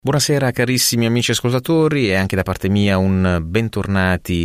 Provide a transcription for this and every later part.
Buonasera carissimi amici ascoltatori e anche da parte mia un bentornati,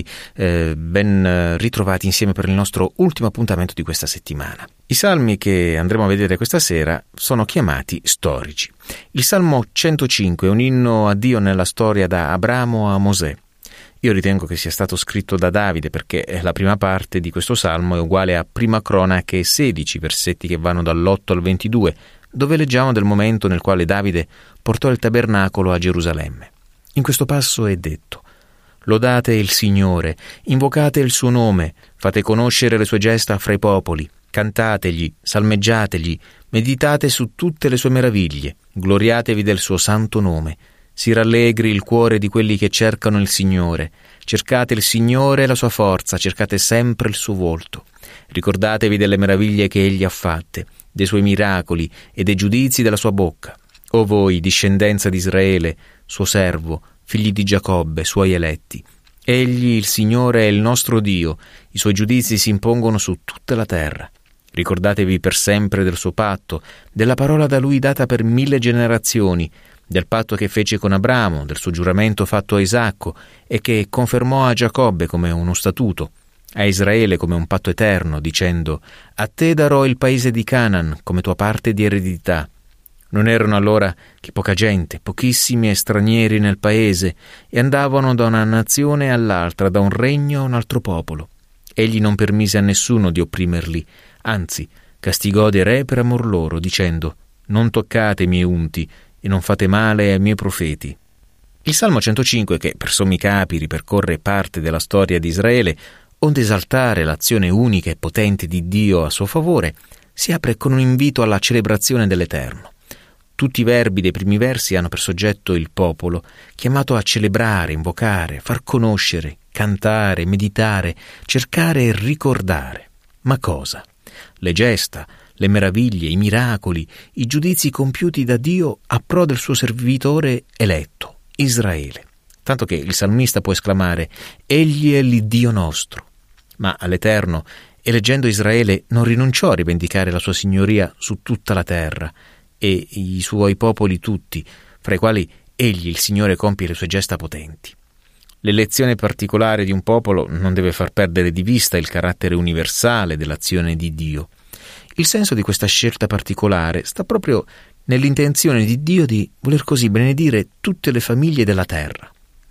ben ritrovati insieme per il nostro ultimo appuntamento di questa settimana. I salmi che andremo a vedere questa sera sono chiamati storici. Il Salmo 105 è un inno a Dio nella storia da Abramo a Mosè. Io ritengo che sia stato scritto da Davide perché la prima parte di questo salmo è uguale a Prima Cronache 16, versetti che vanno dall'8 al 22, dove leggiamo del momento nel quale Davide portò il tabernacolo a Gerusalemme. In questo passo è detto: «Lodate il Signore, invocate il suo nome, fate conoscere le sue gesta fra i popoli, cantategli, salmeggiategli, meditate su tutte le sue meraviglie, gloriatevi del suo santo nome. Si rallegri il cuore di quelli che cercano il Signore. Cercate il Signore e la sua forza, cercate sempre il suo volto. Ricordatevi delle meraviglie che egli ha fatte, dei suoi miracoli e dei giudizi della sua bocca. O voi, discendenza di Israele, suo servo, figli di Giacobbe, suoi eletti. Egli, il Signore, è il nostro Dio, i suoi giudizi si impongono su tutta la terra. Ricordatevi per sempre del suo patto, della parola da lui data per 1000 generazioni, del patto che fece con Abramo, del suo giuramento fatto a Isacco e che confermò a Giacobbe come uno statuto, a Israele come un patto eterno, dicendo: «A te darò il paese di Canaan come tua parte di eredità». Non erano allora che poca gente, pochissimi stranieri nel paese, e andavano da una nazione all'altra, da un regno a un altro popolo. Egli non permise a nessuno di opprimerli, anzi castigò dei re per amor loro, dicendo: «Non toccate i miei unti e non fate male ai miei profeti». Il Salmo 105, che per sommi capi ripercorre parte della storia di Israele, onde esaltare l'azione unica e potente di Dio a suo favore, si apre con un invito alla celebrazione dell'Eterno. Tutti i verbi dei primi versi hanno per soggetto il popolo, chiamato a celebrare, invocare, far conoscere, cantare, meditare, cercare e ricordare. Ma cosa? Le gesta, le meraviglie, i miracoli, i giudizi compiuti da Dio a pro del suo servitore eletto, Israele. Tanto che il salmista può esclamare: «Egli è l'Iddio nostro». Ma all'Eterno, eleggendo Israele, non rinunciò a rivendicare la sua signoria su tutta la terra e i suoi popoli tutti, fra i quali egli, il Signore, compie le sue gesta potenti. L'elezione particolare di un popolo non deve far perdere di vista il carattere universale dell'azione di Dio. Il senso di questa scelta particolare sta proprio nell'intenzione di Dio di voler così benedire tutte le famiglie della terra.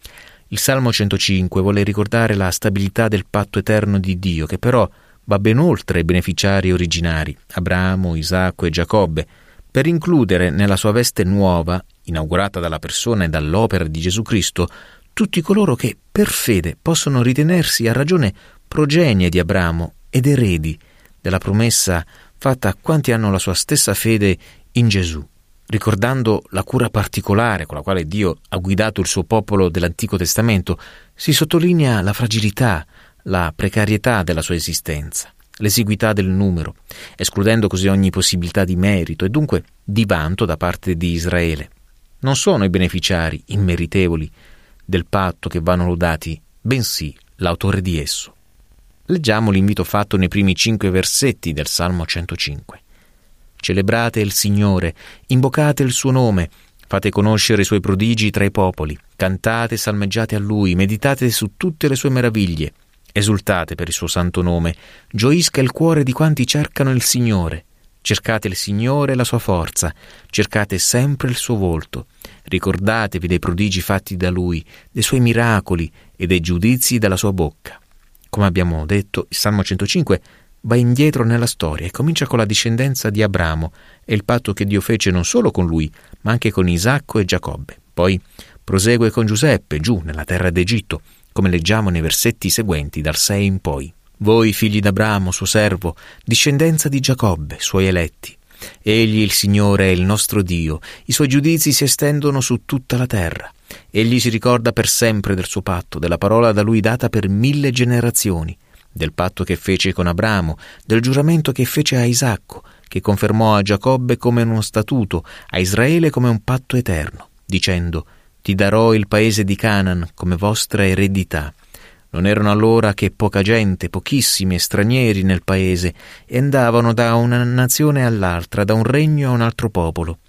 Il Salmo 105 vuole ricordare la stabilità del patto eterno di Dio, che però va ben oltre i beneficiari originari, Abramo, Isacco e Giacobbe, per includere nella sua veste nuova, inaugurata dalla persona e dall'opera di Gesù Cristo, tutti coloro che per fede possono ritenersi a ragione progenie di Abramo ed eredi della promessa fatta a quanti hanno la sua stessa fede in Gesù, ricordando la cura particolare con la quale Dio ha guidato il suo popolo dell'Antico Testamento. Si sottolinea la fragilità, la precarietà della sua esistenza, l'esiguità del numero, escludendo così ogni possibilità di merito e dunque di vanto da parte di Israele. Non sono i beneficiari immeritevoli del patto che vanno lodati, bensì l'autore di esso. Leggiamo l'invito fatto nei primi 5 versetti del Salmo 105. Celebrate il Signore, invocate il suo nome, fate conoscere i suoi prodigi tra i popoli, cantate e salmeggiate a Lui, meditate su tutte le sue meraviglie, esultate per il suo santo nome, gioisca il cuore di quanti cercano il Signore. Cercate il Signore e la sua forza, cercate sempre il suo volto, ricordatevi dei prodigi fatti da Lui, dei suoi miracoli e dei giudizi della sua bocca. Come abbiamo detto, il Salmo 105 va indietro nella storia e comincia con la discendenza di Abramo e il patto che Dio fece non solo con lui, ma anche con Isacco e Giacobbe. Poi prosegue con Giuseppe, giù nella terra d'Egitto, come leggiamo nei versetti seguenti, dal 6 in poi. Voi, figli d'Abramo, suo servo, discendenza di Giacobbe, suoi eletti. Egli, il Signore, è il nostro Dio, i suoi giudizi si estendono su tutta la terra. Egli si ricorda per sempre del suo patto, della parola da lui data per 1000 generazioni, del patto che fece con Abramo, del giuramento che fece a Isacco, che confermò a Giacobbe come uno statuto, a Israele come un patto eterno, dicendo: «Ti darò il paese di Canaan come vostra eredità». Non erano allora che poca gente, pochissimi stranieri nel paese, e andavano da una nazione all'altra, da un regno a un altro popolo.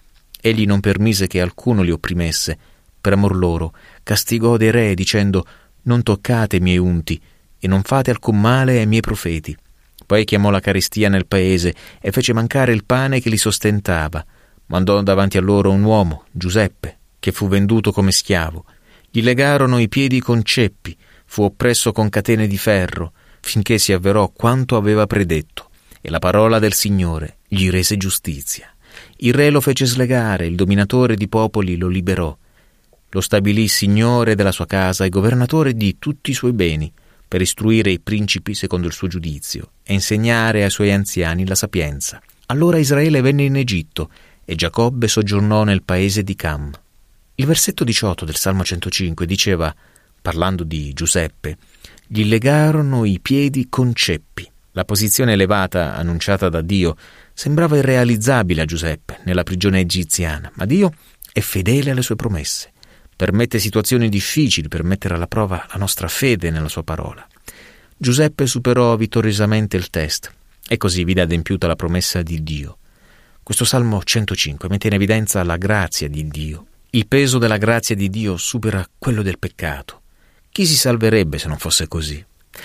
Egli non permise che alcuno li opprimesse. Per amor loro castigò dei re dicendo: non toccate i miei unti e non fate alcun male ai miei profeti. Poi chiamò la carestia nel paese e fece mancare il pane che li sostentava. Mandò davanti a loro un uomo, Giuseppe, che fu venduto come schiavo. Gli legarono i piedi con ceppi, fu oppresso con catene di ferro, finché si avverò quanto aveva predetto, e la parola del Signore gli rese giustizia. Il re lo fece slegare, il dominatore di popoli lo liberò. Lo stabilì signore della sua casa e governatore di tutti i suoi beni, per istruire i principi secondo il suo giudizio e insegnare ai suoi anziani la sapienza. Allora Israele venne in Egitto e Giacobbe soggiornò nel paese di Cam. Il versetto 18 del Salmo 105 diceva, parlando di Giuseppe: gli legarono i piedi con ceppi. La posizione elevata annunciata da Dio sembrava irrealizzabile a Giuseppe nella prigione egiziana, ma Dio è fedele alle sue promesse. Permette situazioni difficili per mettere alla prova la nostra fede nella sua parola. Giuseppe superò vittoriosamente il test e così vide adempiuta la promessa di Dio. Questo Salmo 105 mette in evidenza la grazia di Dio. Il peso della grazia di Dio supera quello del peccato. Chi si salverebbe se non fosse così?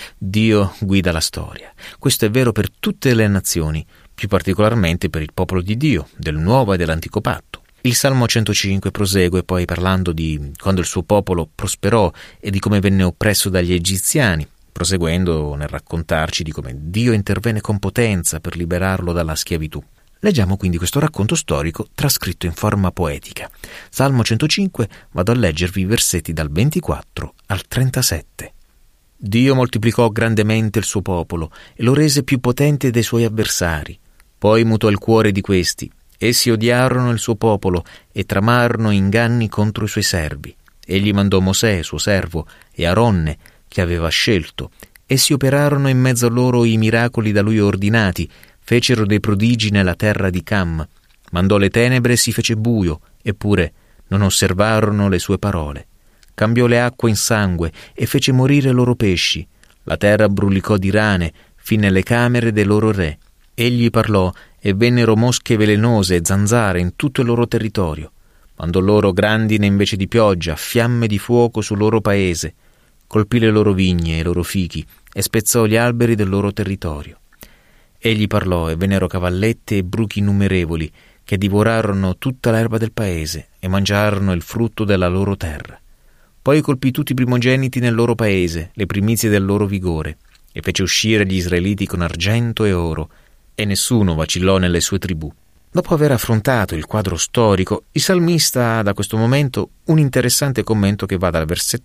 Dio guida la storia. Questo è vero per tutte le nazioni, più particolarmente per il popolo di Dio, del Nuovo e dell'Antico Patto. Il Salmo 105 prosegue poi parlando di quando il suo popolo prosperò e di come venne oppresso dagli egiziani, proseguendo nel raccontarci di come Dio intervenne con potenza per liberarlo dalla schiavitù. Leggiamo quindi questo racconto storico trascritto in forma poetica. Salmo 105, vado a leggervi i versetti dal 24 al 37. Dio moltiplicò grandemente il suo popolo e lo rese più potente dei suoi avversari. Poi mutò il cuore di questi. Essi odiarono il suo popolo e tramarono inganni contro i suoi servi. Egli mandò Mosè, suo servo, e Aronne, che aveva scelto. Essi operarono in mezzo a loro i miracoli da lui ordinati, fecero dei prodigi nella terra di Cam. Mandò le tenebre e si fece buio, eppure non osservarono le sue parole. Cambiò le acque in sangue e fece morire i loro pesci. La terra brulicò di rane fin nelle camere dei loro re. Egli parlò e vennero mosche velenose e zanzare in tutto il loro territorio. Mandò loro grandine invece di pioggia, fiamme di fuoco sul loro paese. Colpì le loro vigne e i loro fichi e spezzò gli alberi del loro territorio. Egli parlò e vennero cavallette e bruchi innumerevoli che divorarono tutta l'erba del paese e mangiarono il frutto della loro terra. Poi colpì tutti i primogeniti nel loro paese, le primizie del loro vigore, e fece uscire gli israeliti con argento e oro, e nessuno vacillò nelle sue tribù. Dopo aver affrontato il quadro storico, il salmista ha da questo momento un interessante commento che va dal versetto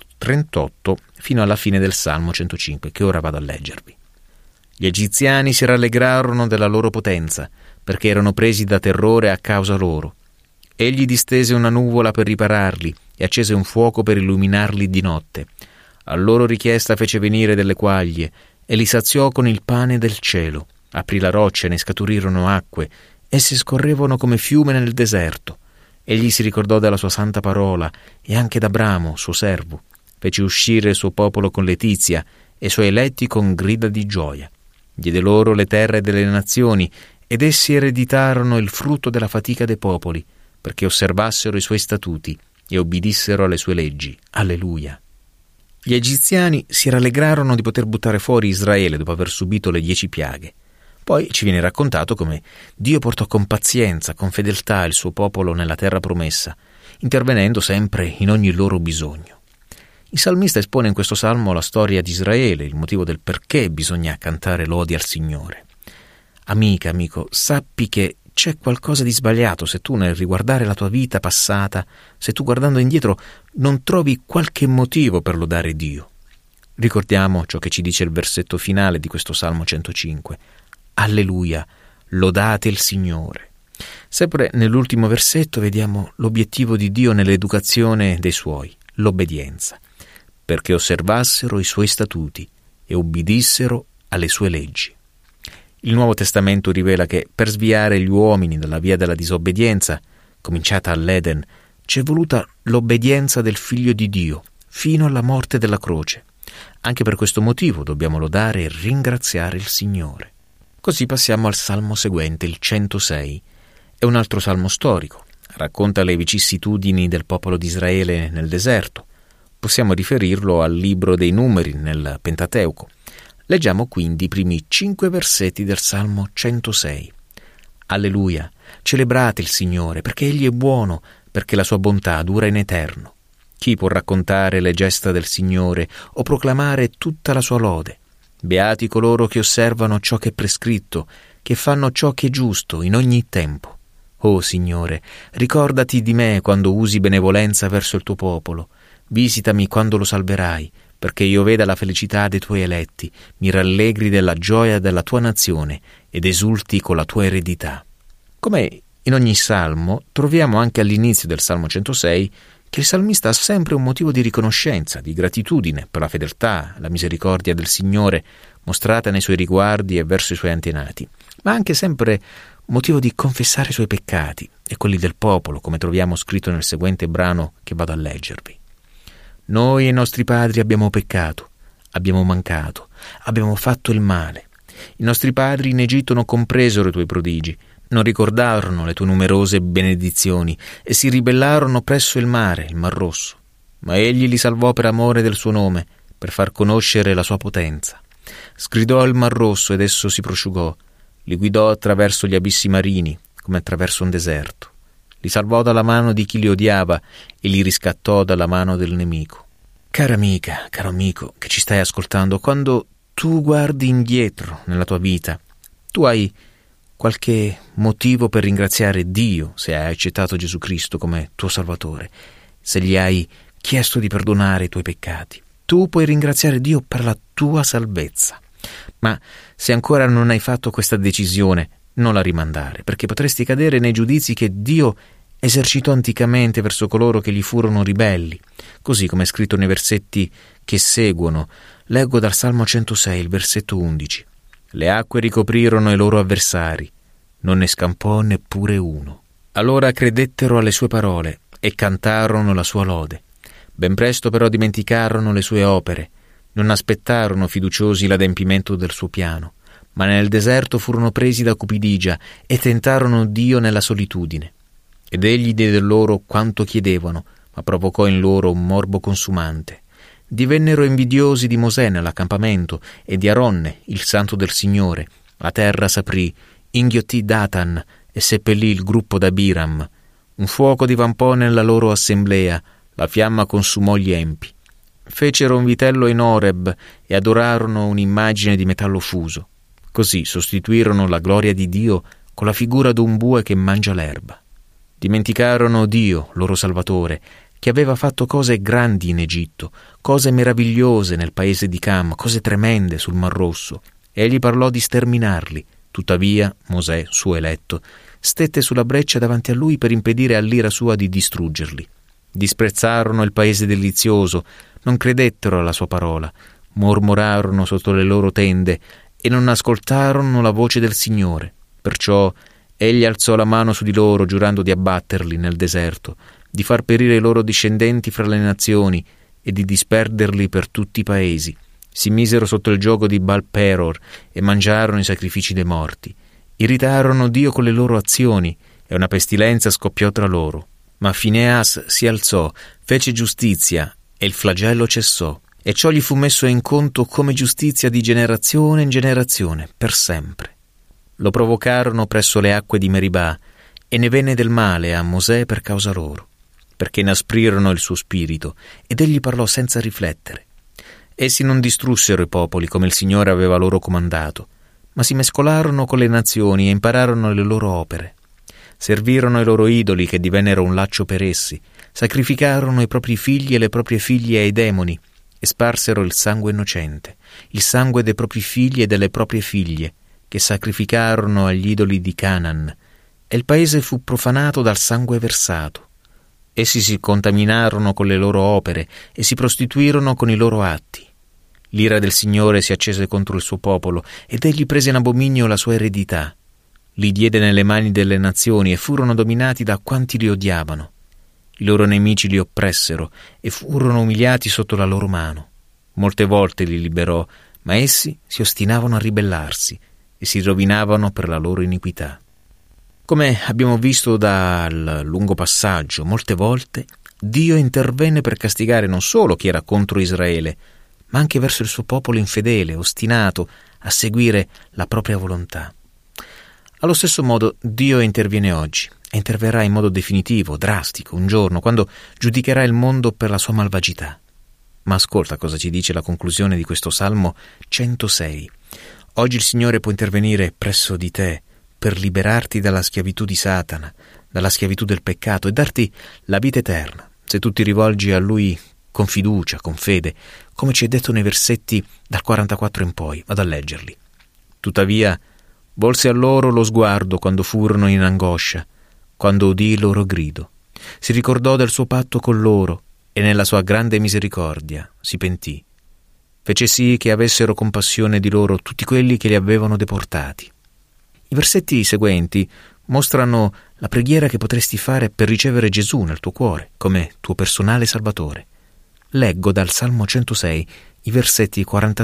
38 fino alla fine del Salmo 105, che ora vado a leggervi. Gli egiziani si rallegrarono della loro potenza, perché erano presi da terrore a causa loro. Egli distese una nuvola per ripararli e accese un fuoco per illuminarli di notte. A loro richiesta fece venire delle quaglie e li saziò con il pane del cielo. Aprì la roccia e ne scaturirono acque. Esse scorrevano come fiume nel deserto. Egli si ricordò della sua santa parola e anche d'Abramo, suo servo. Fece uscire il suo popolo con letizia e i suoi eletti con grida di gioia. Diede loro le terre delle nazioni ed essi ereditarono il frutto della fatica dei popoli, perché osservassero i suoi statuti e obbedissero alle sue leggi. Alleluia. Gli egiziani si rallegrarono di poter buttare fuori Israele dopo aver subito le 10 piaghe. Poi ci viene raccontato come Dio portò con pazienza, con fedeltà il suo popolo nella terra promessa, intervenendo sempre in ogni loro bisogno. Il salmista espone in questo salmo la storia di Israele, il motivo del perché bisogna cantare lodi al Signore. Amica, amico, sappi che c'è qualcosa di sbagliato se tu nel riguardare la tua vita passata, se tu guardando indietro non trovi qualche motivo per lodare Dio. Ricordiamo ciò che ci dice il versetto finale di questo Salmo 105. Alleluia, lodate il Signore. Sempre nell'ultimo versetto vediamo l'obiettivo di Dio nell'educazione dei suoi, l'obbedienza, perché osservassero i suoi statuti e obbedissero alle sue leggi. Il Nuovo Testamento rivela che per sviare gli uomini dalla via della disobbedienza, cominciata all'Eden, c'è voluta l'obbedienza del Figlio di Dio, fino alla morte della croce. Anche per questo motivo dobbiamo lodare e ringraziare il Signore. Così passiamo al salmo seguente, il 106. È un altro salmo storico. racconta le vicissitudini del popolo di Israele nel deserto. Possiamo riferirlo al libro dei Numeri nel Pentateuco. Leggiamo quindi i primi 5 versetti del Salmo 106. Alleluia, celebrate il Signore, perché Egli è buono, perché la sua bontà dura in eterno. Chi può raccontare le gesta del Signore o proclamare tutta la sua lode? Beati coloro che osservano ciò che è prescritto, che fanno ciò che è giusto in ogni tempo. O Signore, ricordati di me quando usi benevolenza verso il tuo popolo. Visitami quando lo salverai, perché io veda la felicità dei tuoi eletti, mi rallegri della gioia della tua nazione ed esulti con la tua eredità. Come in ogni salmo, troviamo anche all'inizio del Salmo 106 che il salmista ha sempre un motivo di riconoscenza, di gratitudine per la fedeltà, la misericordia del Signore mostrata nei suoi riguardi e verso i suoi antenati, ma anche sempre motivo di confessare i suoi peccati e quelli del popolo, come troviamo scritto nel seguente brano che vado a leggervi. Noi e i nostri padri abbiamo peccato, abbiamo mancato, abbiamo fatto il male. I nostri padri in Egitto non compresero i tuoi prodigi, non ricordarono le tue numerose benedizioni e si ribellarono presso il Mar Rosso. Ma egli li salvò per amore del suo nome, per far conoscere la sua potenza. Sgridò il Mar Rosso ed esso si prosciugò, li guidò attraverso gli abissi marini, come attraverso un deserto. Li salvò dalla mano di chi li odiava e li riscattò dalla mano del nemico. Cara amica, caro amico che ci stai ascoltando, quando tu guardi indietro nella tua vita, tu hai qualche motivo per ringraziare Dio se hai accettato Gesù Cristo come tuo Salvatore, se gli hai chiesto di perdonare i tuoi peccati. Tu puoi ringraziare Dio per la tua salvezza. Ma se ancora non hai fatto questa decisione, non la rimandare, perché potresti cadere nei giudizi che Dio esercitò anticamente verso coloro che gli furono ribelli, così come è scritto nei versetti che seguono. Leggo dal Salmo 106, il versetto 11. Le acque ricoprirono i loro avversari, non ne scampò neppure uno. Allora credettero alle sue parole e cantarono la sua lode. Ben presto però dimenticarono le sue opere, non aspettarono fiduciosi l'adempimento del suo piano, ma nel deserto furono presi da cupidigia e tentarono Dio nella solitudine. Ed egli diede loro quanto chiedevano, ma provocò in loro un morbo consumante. Divennero invidiosi di Mosè nell'accampamento e di Aronne, il santo del Signore. La terra s'aprì, inghiottì Datan e seppellì il gruppo d'Abiram. Un fuoco divampò nella loro assemblea, la fiamma consumò gli empi. Fecero un vitello in Oreb e adorarono un'immagine di metallo fuso. Così sostituirono la gloria di Dio con la figura d'un bue che mangia l'erba. Dimenticarono Dio, loro Salvatore, che aveva fatto cose grandi in Egitto, cose meravigliose nel paese di Cam, cose tremende sul Mar Rosso. Egli parlò di sterminarli. Tuttavia Mosè, suo eletto, stette sulla breccia davanti a lui per impedire all'ira sua di distruggerli. Disprezzarono il paese delizioso, non credettero alla sua parola, mormorarono sotto le loro tende e non ascoltarono la voce del Signore. Perciò egli alzò la mano su di loro, giurando di abbatterli nel deserto, di far perire i loro discendenti fra le nazioni e di disperderli per tutti i paesi. Si misero sotto il giogo di Baal Peror e mangiarono i sacrifici dei morti. Irritarono Dio con le loro azioni e una pestilenza scoppiò tra loro. Ma Fineas si alzò, fece giustizia e il flagello cessò, e ciò gli fu messo in conto come giustizia di generazione in generazione, per sempre. Lo provocarono presso le acque di Meribà, e ne venne del male a Mosè per causa loro, perché inasprirono il suo spirito, ed egli parlò senza riflettere. Essi non distrussero i popoli come il Signore aveva loro comandato, ma si mescolarono con le nazioni e impararono le loro opere. Servirono i loro idoli che divennero un laccio per essi, sacrificarono i propri figli e le proprie figlie ai demoni e sparsero il sangue innocente, il sangue dei propri figli e delle proprie figlie, che sacrificarono agli idoli di Canaan, e il paese fu profanato dal sangue versato. Essi si contaminarono con le loro opere e si prostituirono con i loro atti. L'ira del Signore si accese contro il suo popolo ed egli prese in abominio la sua eredità. Li diede nelle mani delle nazioni e furono dominati da quanti li odiavano. I loro nemici li oppressero e furono umiliati sotto la loro mano. Molte volte li liberò, ma essi si ostinavano a ribellarsi e si rovinavano per la loro iniquità. Come abbiamo visto dal lungo passaggio, molte volte Dio intervenne per castigare non solo chi era contro Israele, ma anche verso il suo popolo infedele, ostinato a seguire la propria volontà. Allo stesso modo Dio interviene oggi e interverrà in modo definitivo, drastico, un giorno, quando giudicherà il mondo per la sua malvagità. Ma ascolta cosa ci dice la conclusione di questo Salmo 106. Oggi il Signore può intervenire presso di te per liberarti dalla schiavitù di Satana, dalla schiavitù del peccato e darti la vita eterna, se tu ti rivolgi a Lui con fiducia, con fede, come ci è detto nei versetti dal 44 in poi. Vado a leggerli. Tuttavia, volse a loro lo sguardo quando furono in angoscia, quando udì il loro grido. Si ricordò del suo patto con loro e nella sua grande misericordia si pentì. Fece sì che avessero compassione di loro tutti quelli che li avevano deportati. I versetti seguenti mostrano la preghiera che potresti fare per ricevere Gesù nel tuo cuore come tuo personale Salvatore. Leggo dal Salmo 106 i versetti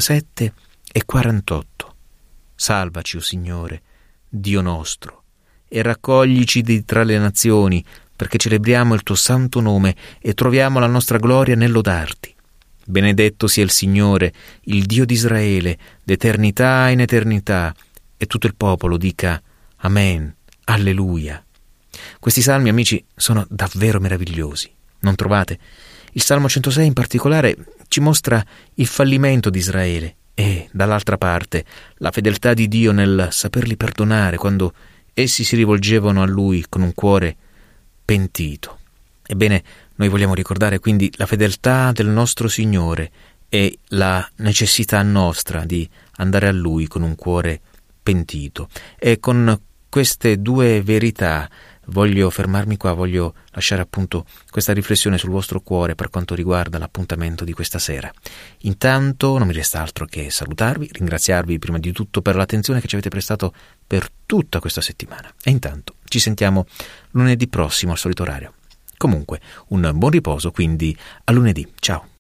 47 e 48. Salvaci, o Signore, Dio nostro, e raccoglici di tra le nazioni, perché celebriamo il tuo santo nome e troviamo la nostra gloria nel lodarti. Benedetto sia il Signore, il Dio di Israele, d'eternità in eternità, e tutto il popolo dica Amen, Alleluia. Questi salmi, amici, sono davvero meravigliosi, non trovate? Il Salmo 106 in particolare ci mostra il fallimento di Israele e, dall'altra parte, la fedeltà di Dio nel saperli perdonare quando essi si rivolgevano a Lui con un cuore pentito. Ebbene, noi vogliamo ricordare quindi la fedeltà del nostro Signore e la necessità nostra di andare a Lui con un cuore pentito. E con queste due verità voglio fermarmi qua, voglio lasciare appunto questa riflessione sul vostro cuore per quanto riguarda l'appuntamento di questa sera. Intanto non mi resta altro che salutarvi, ringraziarvi prima di tutto per l'attenzione che ci avete prestato per tutta questa settimana. E intanto ci sentiamo lunedì prossimo al solito orario. Comunque, un buon riposo, quindi a lunedì. Ciao!